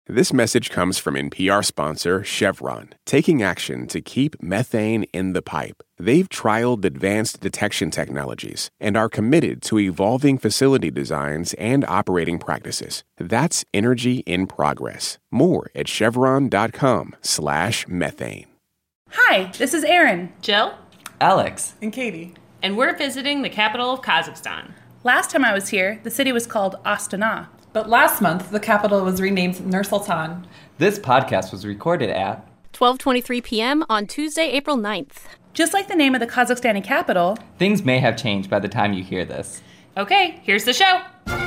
This message comes from NPR sponsor Chevron, taking action to keep methane in the pipe. They've trialed advanced detection technologies and are committed to evolving facility designs and operating practices. That's energy in progress. More at chevron.com/methane. Hi, this is Erin, Jill, Alex, and Katie. And we're visiting the capital of Kazakhstan. Last time I was here, the city was called Astana. But last month, the capital was renamed Nur-Sultan. This podcast was recorded at 12:23 p.m. on Tuesday, April 9th. Just like the name of the Kazakhstani capital, things may have changed by the time you hear this. Okay, here's the show.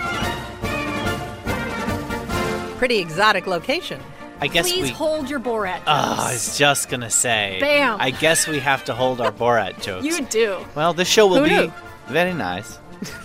Pretty exotic location. I guess Please hold your Borat jokes. I was just going to say. Bam. I guess we have to hold our Borat jokes. You do. Well, this show will Who be knew? very nice.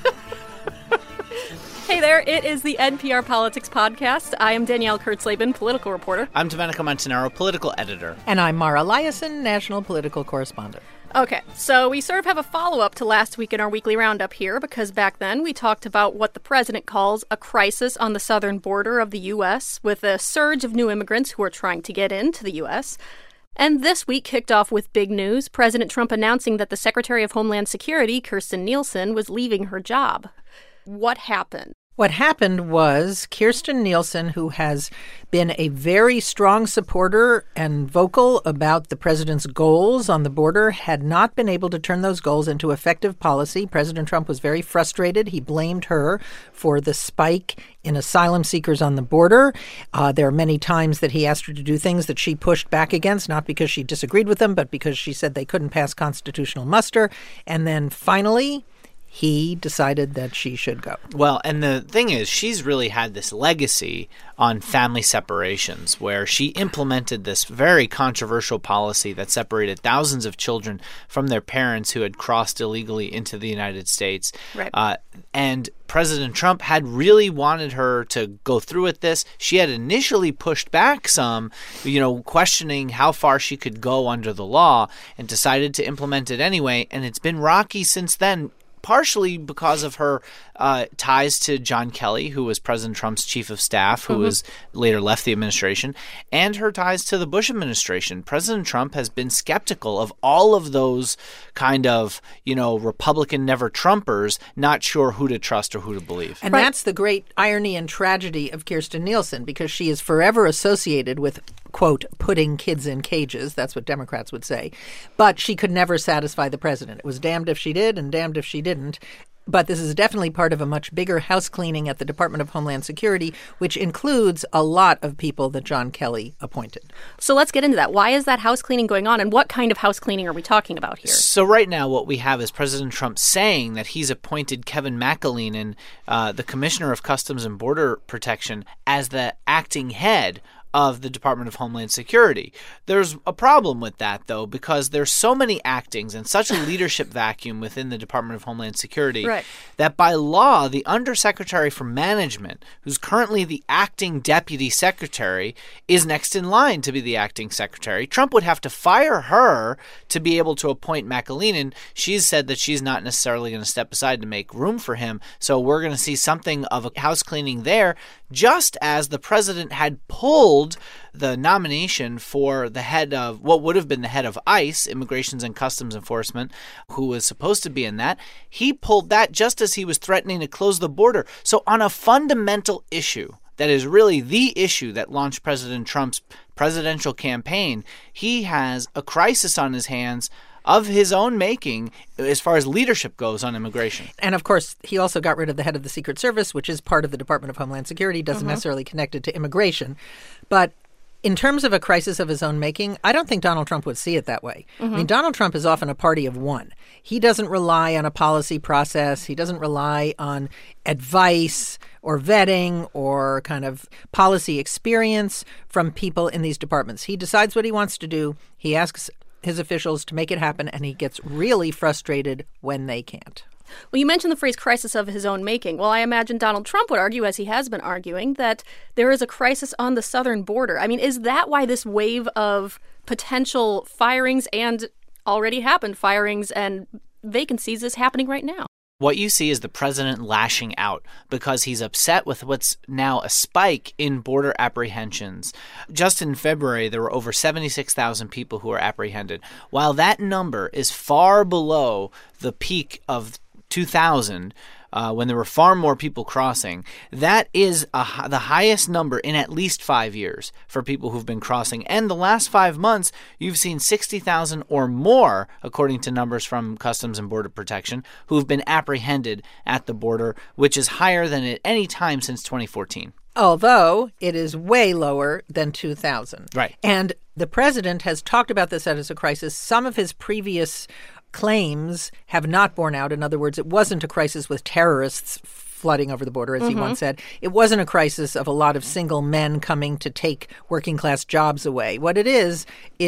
Hey there, it is the NPR Politics Podcast. I am Danielle Kurtzleben, political reporter. I'm Domenico Montanaro, political editor. And I'm Mara Liasson, national political correspondent. Okay, so we sort of have a follow-up to last week in our weekly roundup here, because back then we talked about what the president calls a crisis on the southern border of the U.S., with a surge of new immigrants who are trying to get into the U.S., and this week kicked off with big news, President Trump announcing that the Secretary of Homeland Security, Kirstjen Nielsen, was leaving her job. What happened? What happened was Kirstjen Nielsen, who has been a very strong supporter and vocal about the president's goals on the border, had not been able to turn those goals into effective policy. President Trump was very frustrated. He blamed her for the spike in asylum seekers on the border. There are many times that he asked her to do things that she pushed back against, not because she disagreed with them, but because she said they couldn't pass constitutional muster. And then finally, he decided that she should go. Well, and the thing is, she's really had this legacy on family separations where she implemented this very controversial policy that separated thousands of children from their parents who had crossed illegally into the United States. Right. And President Trump had really wanted her to go through with this. She had initially pushed back some, questioning how far she could go under the law, and decided to implement it anyway. And it's been rocky since then, partially because of her ties to John Kelly, who was President Trump's chief of staff, who was later left the administration, and her ties to the Bush administration. President Trump has been skeptical of all of those kind of, Republican never-Trumpers, not sure who to trust or who to believe. And that's the great irony and tragedy of Kirstjen Nielsen, because she is forever associated with, quote, putting kids in cages. That's what Democrats would say. But she could never satisfy the president. It was damned if she did and damned if she didn't. But this is definitely part of a much bigger house cleaning at the Department of Homeland Security, which includes a lot of people that John Kelly appointed. So let's get into that. Why is that house cleaning going on, and what kind of house cleaning are we talking about here? So right now what we have is President Trump saying that he's appointed Kevin McAleenan, the Commissioner of Customs and Border Protection, as the acting head of the Department of Homeland Security. There's a problem with that, though, because there's so many actings and such a leadership vacuum within the Department of Homeland Security that by law, the Undersecretary for Management, who's currently the acting deputy secretary, is next in line to be the acting secretary. Trump would have to fire her to be able to appoint McAleenan. She's said that she's not necessarily going to step aside to make room for him, so we're going to see something of a house cleaning there, just as the president had pulled the nomination for the head of what would have been the head of ICE, Immigrations and Customs Enforcement, who was supposed to be in that. He pulled that just as he was threatening to close the border. So on a fundamental issue that is really the issue that launched President Trump's presidential campaign, he has a crisis on his hands of his own making as far as leadership goes on immigration. And, of course, he also got rid of the head of the Secret Service, which is part of the Department of Homeland Security, doesn't necessarily connect it to immigration. But in terms of a crisis of his own making, I don't think Donald Trump would see it that way. I mean, Donald Trump is often a party of one. He doesn't rely on a policy process. He doesn't rely on advice or vetting or kind of policy experience from people in these departments. He decides what he wants to do. He asks his officials to make it happen, and he gets really frustrated when they can't. Well, you mentioned the phrase crisis of his own making. Well, I imagine Donald Trump would argue, as he has been arguing, that there is a crisis on the southern border. I mean, is that why this wave of potential firings and already happened firings and vacancies is happening right now? What you see is the president lashing out because he's upset with what's now a spike in border apprehensions. Just in February, there were over 76,000 people who were apprehended. While that number is far below the peak of 2000, when there were far more people crossing, that is the highest number in at least 5 years for people who've been crossing. And the last 5 months, you've seen 60,000 or more, according to numbers from Customs and Border Protection, who've been apprehended at the border, which is higher than at any time since 2014. Although it is way lower than 2000. Right. And the president has talked about this as a crisis. Some of his previous claims have not borne out. In other words, it wasn't a crisis with terrorists flooding over the border, as he once said. It wasn't a crisis of a lot of single men coming to take working class jobs away. What it is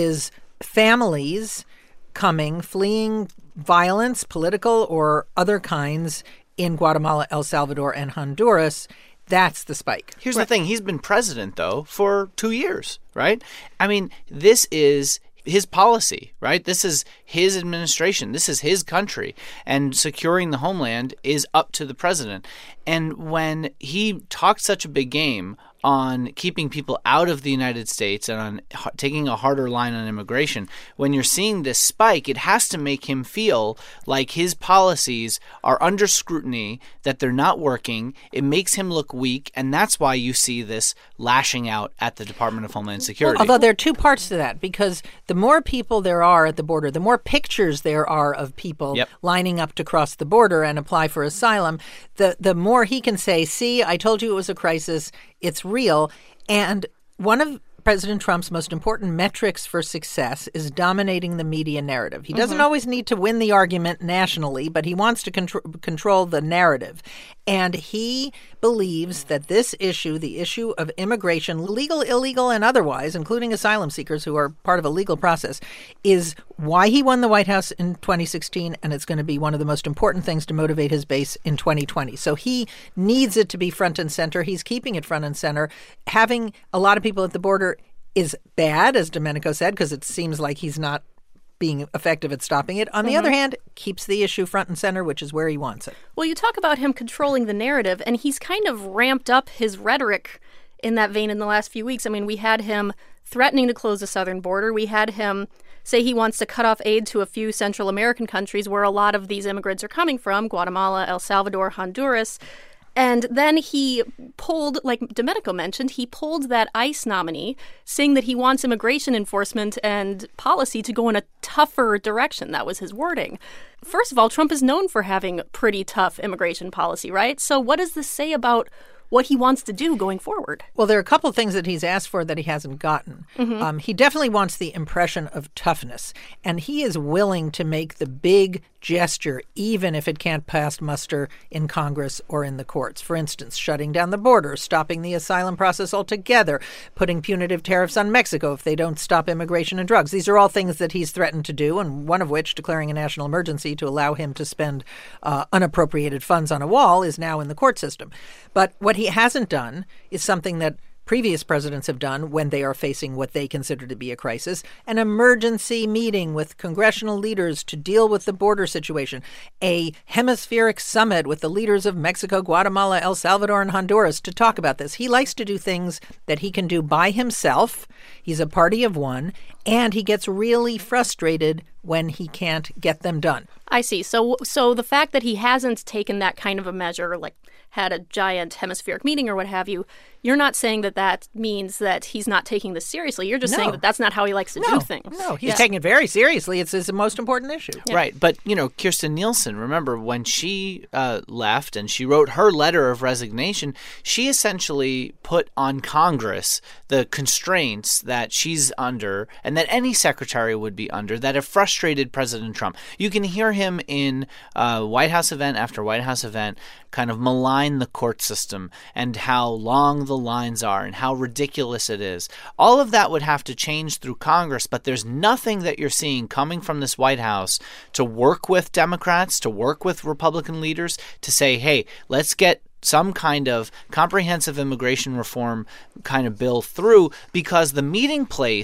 families coming, fleeing violence, political or other kinds, in Guatemala, El Salvador, and Honduras. That's the spike. Here's the thing. He's been president, though, for 2 years, right? I mean, this is his policy, right? This is his administration. This is his country. And securing the homeland is up to the president. And when he talked such a big game on keeping people out of the United States and on taking a harder line on immigration, when you're seeing this spike, it has to make him feel like his policies are under scrutiny, that they're not working. It makes him look weak, and that's why you see this lashing out at the Department of Homeland Security. Well, although there are two parts to that, because the more people there are at the border, the more pictures there are of people lining up to cross the border and apply for asylum, the more he can say, see, I told you it was a crisis. It's real. And one of President Trump's most important metrics for success is dominating the media narrative. He doesn't always need to win the argument nationally, but he wants to control the narrative. And he believes that this issue, the issue of immigration, legal, illegal, and otherwise, including asylum seekers who are part of a legal process, is why he won the White House in 2016, and it's going to be one of the most important things to motivate his base in 2020. So he needs it to be front and center. He's keeping it front and center. Having a lot of people at the border is bad, as Domenico said, because it seems like he's not being effective at stopping it. On the other hand, keeps the issue front and center, which is where he wants it. Well, you talk about him controlling the narrative, and he's kind of ramped up his rhetoric in that vein in the last few weeks. I mean, we had him threatening to close the southern border. We had him say he wants to cut off aid to a few Central American countries where a lot of these immigrants are coming from, Guatemala, El Salvador, Honduras. And then he pulled, like Domenico mentioned, he pulled that ICE nominee, saying that he wants immigration enforcement and policy to go in a tougher direction. That was his wording. First of all, Trump is known for having pretty tough immigration policy, right? So what does this say about what he wants to do going forward? Well, there are a couple of things that he's asked for that he hasn't gotten. He definitely wants the impression of toughness, and he is willing to make the big gesture, even if it can't pass muster in Congress or in the courts. For instance, shutting down the border, stopping the asylum process altogether, putting punitive tariffs on Mexico if they don't stop immigration and drugs. These are all things that he's threatened to do, and one of which, declaring a national emergency to allow him to spend unappropriated funds on a wall, is now in the court system. But what he hasn't done is something that previous presidents have done when they are facing what they consider to be a crisis, an emergency meeting with congressional leaders to deal with the border situation, a hemispheric summit with the leaders of Mexico, Guatemala, El Salvador, and Honduras to talk about this. He likes to do things that he can do by himself. He's a party of one, and he gets really frustrated when he can't get them done. I see. So the fact that he hasn't taken that kind of a measure, like had a giant hemispheric meeting or what have you, you're not saying that that means that he's not taking this seriously. You're just saying that that's not how he likes to do things. No, he's taking it very seriously. It's his most important issue. Yeah. Right. But, Kirstjen Nielsen, remember when she left and she wrote her letter of resignation, she essentially put on Congress the constraints that she's under and that any secretary would be under that have frustrated President Trump. You can hear him in White House event after White House event kind of malign the court system and how long the lines are and how ridiculous it is. All of that would have to change through Congress, but there's nothing that you're seeing coming from this White House to work with Democrats, to work with Republican leaders, to say, hey, let's get some kind of comprehensive immigration reform kind of bill through, because the meeting place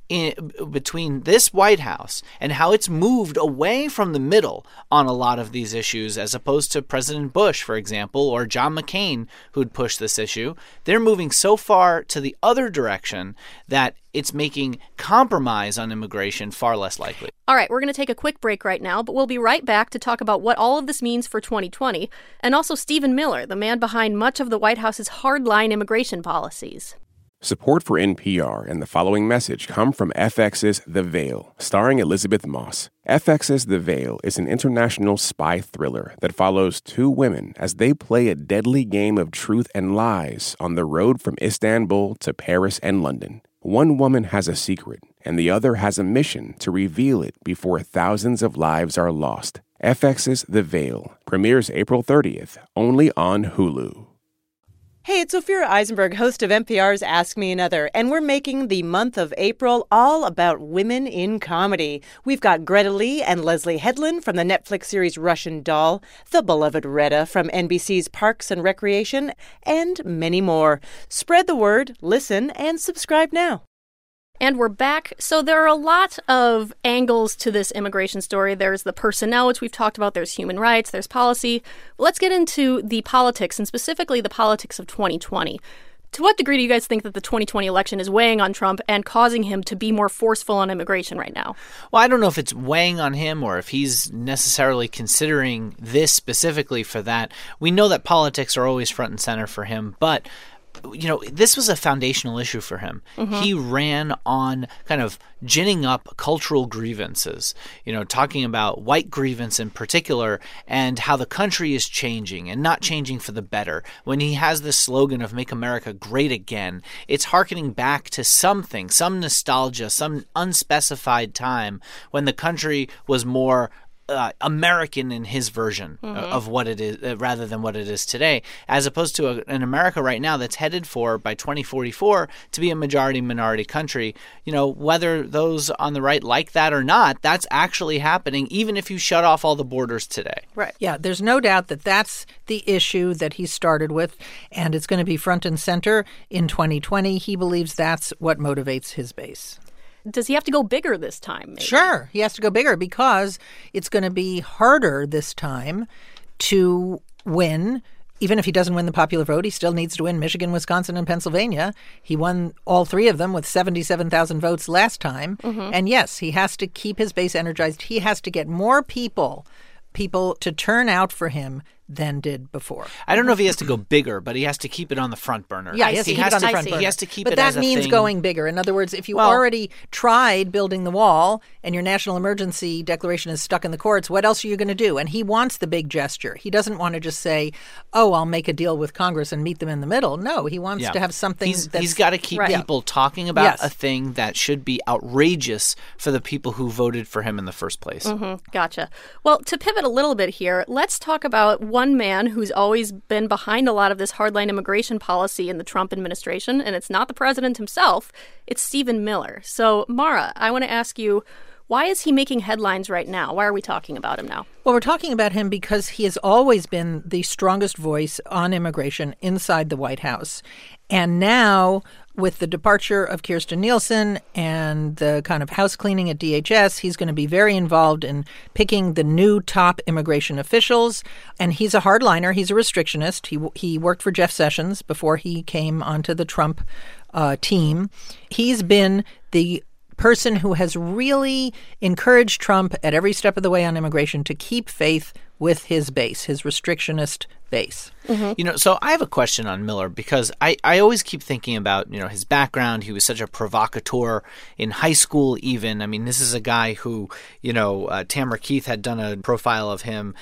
between this White House and how it's moved away from the middle on a lot of these issues, as opposed to President Bush, for example, or John McCain, who'd pushed this issue. They're moving so far to the other direction that it's making compromise on immigration far less likely. All right, we're going to take a quick break right now, but we'll be right back to talk about what all of this means for 2020, and also Stephen Miller, the man behind much of the White House's hardline immigration policies. Support for NPR and the following message come from FX's The Veil, starring Elizabeth Moss. FX's The Veil is an international spy thriller that follows two women as they play a deadly game of truth and lies on the road from Istanbul to Paris and London. One woman has a secret, and the other has a mission to reveal it before thousands of lives are lost. FX's The Veil premieres April 30th, only on Hulu. Hey, it's Ophira Eisenberg, host of NPR's Ask Me Another, and we're making the month of April all about women in comedy. We've got Greta Lee and Leslie Headland from the Netflix series Russian Doll, the beloved Retta from NBC's Parks and Recreation, and many more. Spread the word, listen, and subscribe now. And we're back. So there are a lot of angles to this immigration story. There's the personnel, which we've talked about. There's human rights. There's policy. Let's get into the politics, and specifically the politics of 2020. To what degree do you guys think that the 2020 election is weighing on Trump and causing him to be more forceful on immigration right now? Well, I don't know if it's weighing on him or if he's necessarily considering this specifically for that. We know that politics are always front and center for him, but this was a foundational issue for him. Mm-hmm. He ran on kind of ginning up cultural grievances, talking about white grievance in particular and how the country is changing and not changing for the better. When he has this slogan of Make America Great Again, it's hearkening back to something, some nostalgia, some unspecified time when the country was more American in his version of what it is, rather than what it is today, as opposed to an America right now that's headed for, by 2044, to be a majority-minority country. Whether those on the right like that or not, that's actually happening, even if you shut off all the borders today. Right. Yeah, there's no doubt that that's the issue that he started with, and it's going to be front and center in 2020. He believes that's what motivates his base. Does he have to go bigger this time? Maybe? Sure. He has to go bigger because it's going to be harder this time to win. Even if he doesn't win the popular vote, he still needs to win Michigan, Wisconsin, and Pennsylvania. He won all three of them with 77,000 votes last time. Mm-hmm. And yes, he has to keep his base energized. He has to get more people to turn out for him than did before. I don't know if he has to go bigger, but he has to keep it on the front burner. Yeah, he has to keep it on the front burner. He has to keep it as a thing. But that means going bigger. In other words, if you already tried building the wall and your national emergency declaration is stuck in the courts, what else are you going to do? And he wants the big gesture. He doesn't want to just say, I'll make a deal with Congress and meet them in the middle. No, he wants to have something He's got to keep people talking about a thing that should be outrageous for the people who voted for him in the first place. Mm-hmm. Gotcha. Well, to pivot a little bit here, let's talk about one man who's always been behind a lot of this hardline immigration policy in the Trump administration, and it's not the president himself, it's Stephen Miller. So, Mara, I want to ask you, why is he making headlines right now? Why are we talking about him now? Well, we're talking about him because he has always been the strongest voice on immigration inside the White House. And now, with the departure of Kirstjen Nielsen and the kind of house cleaning at DHS, he's going to be very involved in picking the new top immigration officials. And he's a hardliner. He's a restrictionist. He worked for Jeff Sessions before he came onto the Trump team. He's been the person who has really encouraged Trump at every step of the way on immigration to keep faith with his base, his restrictionist base. Mm-hmm. So I have a question on Miller because I always keep thinking about, his background. He was such a provocateur in high school even. I mean, this is a guy who, Tamara Keith had done a profile of him.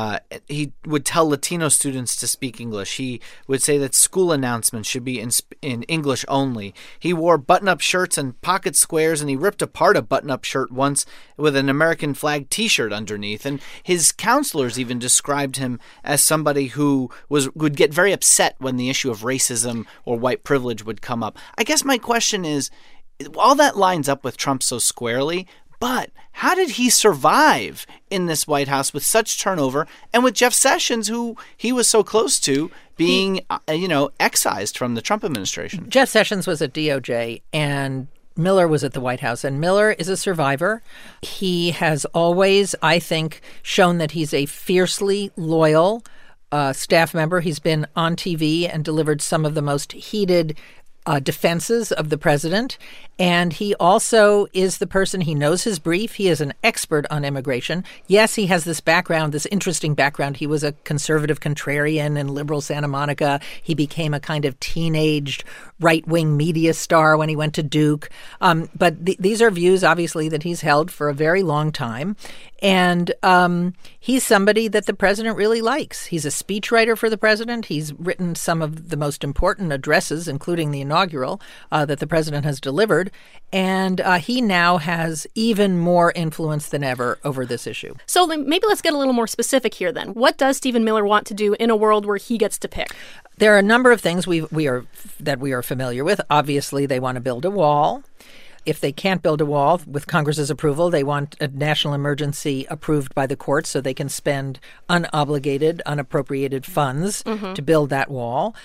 He would tell Latino students to speak English. He would say that school announcements should be in English only. He wore button-up shirts and pocket squares, and he ripped apart a button-up shirt once with an American flag T-shirt underneath. And his counselors even described him as somebody who would get very upset when the issue of racism or white privilege would come up. I guess my question is, all that lines up with Trump so squarely, but how did he survive in this White House with such turnover and with Jeff Sessions, who he was so close to, being, excised from the Trump administration? Jeff Sessions was at DOJ, and Miller was at the White House, and Miller is a survivor. He has always, I think, shown that he's a fiercely loyal staff member. He's been on TV and delivered some of the most heated defenses of the president. And he also is the person, he knows his brief. He is an expert on immigration. Yes, he has this background, this interesting background. He was a conservative contrarian in liberal Santa Monica. He became a kind of teenaged right-wing media star when he went to Duke. But these are views, obviously, that he's held for a very long time. And he's somebody that the president really likes. He's a speechwriter for the president. He's written some of the most important addresses, including the inaugural, that the president has delivered. And he now has even more influence than ever over this issue. So maybe let's get a little more specific here then. What does Stephen Miller want to do in a world where he gets to pick? There are a number of things we are familiar with. Obviously, they want to build a wall. If they can't build a wall with Congress's approval, they want a national emergency approved by the courts so they can spend unobligated, unappropriated funds to build that wall.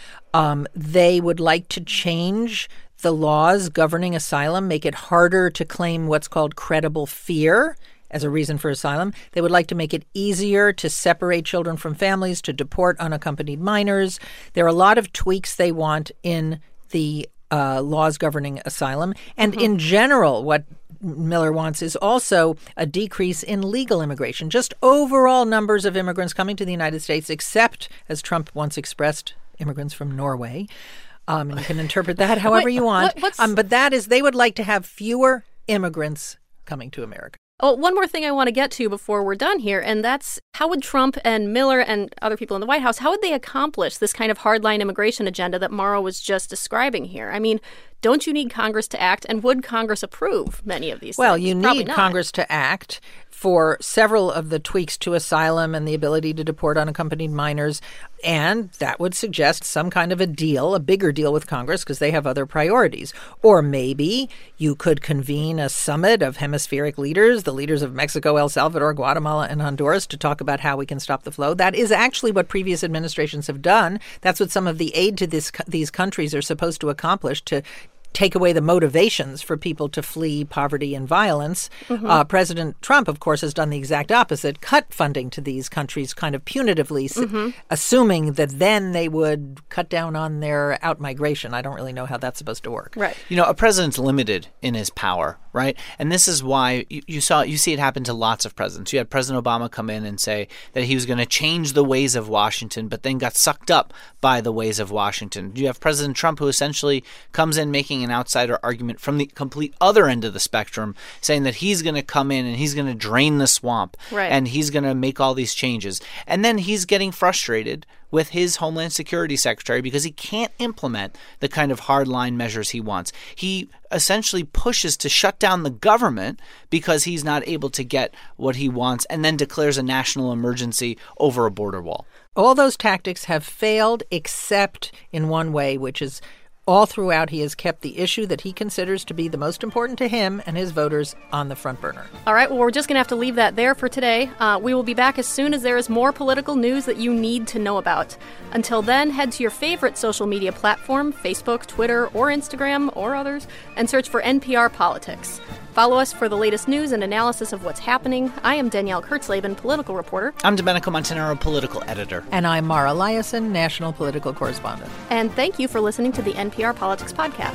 They would like to change the laws governing asylum, make it harder to claim what's called credible fear as a reason for asylum. They would like to make it easier to separate children from families, to deport unaccompanied minors. There are a lot of tweaks they want in the laws governing asylum. And in general, what Miller wants is also a decrease in legal immigration, just overall numbers of immigrants coming to the United States, except, as Trump once expressed, immigrants from Norway. And you can interpret that however you want. But that is, they would like to have fewer immigrants coming to America. Oh, one more thing I want to get to before we're done here, and that's how would Trump and Miller and other people in the White House, how would they accomplish this kind of hardline immigration agenda that Mauro was just describing here? I mean, don't you need Congress to act? And would Congress approve many of these Well, things? you need Congress to act for several of the tweaks to asylum and the ability to deport unaccompanied minors. And that would suggest some kind of a deal, a bigger deal with Congress, because they have other priorities. Or maybe you could convene a summit of hemispheric leaders, the leaders of Mexico, El Salvador, Guatemala, and Honduras, to talk about how we can stop the flow. That is actually what previous administrations have done. That's what some of the aid to these countries are supposed to accomplish, to take away the motivations for people to flee poverty and violence. President Trump, of course, has done the exact opposite, cut funding to these countries kind of punitively, assuming that then they would cut down on their out-migration. I don't really know how that's supposed to work. Right. You know, a president's limited in his power, right? And this is why you see it happen to lots of presidents. You had President Obama come in and say that he was going to change the ways of Washington, but then got sucked up by the ways of Washington. You have President Trump, who essentially comes in making an outsider argument from the complete other end of the spectrum, saying that he's going to come in and he's going to drain the swamp, and he's going to make all these changes. And then he's getting frustrated with his Homeland Security Secretary because he can't implement the kind of hardline measures he wants. He essentially pushes to shut down the government because he's not able to get what he wants, and then declares a national emergency over a border wall. All those tactics have failed except in one way, which is all throughout, he has kept the issue that he considers to be the most important to him and his voters on the front burner. All right, well, we're just going to have to leave that there for today. We will be back as soon as there is more political news that you need to know about. Until then, head to your favorite social media platform, Facebook, Twitter, or Instagram, or others, and search for NPR Politics. Follow us for the latest news and analysis of what's happening. I am Danielle Kurtzleben, political reporter. I'm Domenico Montanaro, political editor. And I'm Mara Liasson, national political correspondent. And thank you for listening to the NPR Politics Podcast.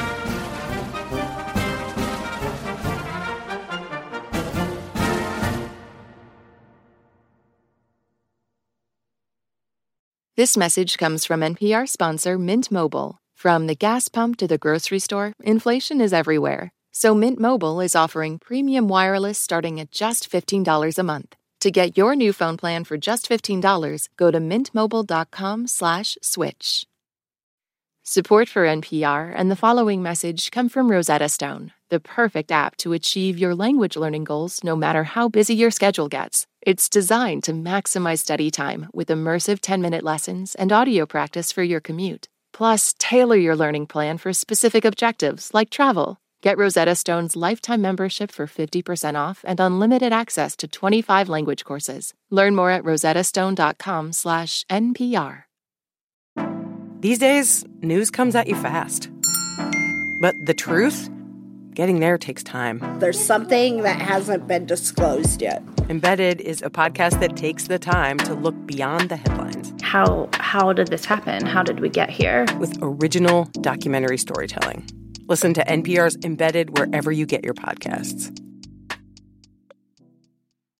This message comes from NPR sponsor Mint Mobile. From the gas pump to the grocery store, inflation is everywhere. So Mint Mobile is offering premium wireless starting at just $15 a month. To get your new phone plan for just $15, go to mintmobile.com/switch. Support for NPR and the following message come from Rosetta Stone, the perfect app to achieve your language learning goals no matter how busy your schedule gets. It's designed to maximize study time with immersive 10-minute lessons and audio practice for your commute. Plus, tailor your learning plan for specific objectives like travel. Get Rosetta Stone's lifetime membership for 50% off and unlimited access to 25 language courses. Learn more at rosettastone.com/NPR. These days, news comes at you fast. But the truth? getting there takes time. There's something that hasn't been disclosed yet. Embedded is a podcast that takes the time to look beyond the headlines. How did this happen? How did we get here? With original documentary storytelling. Listen to NPR's Embedded wherever you get your podcasts.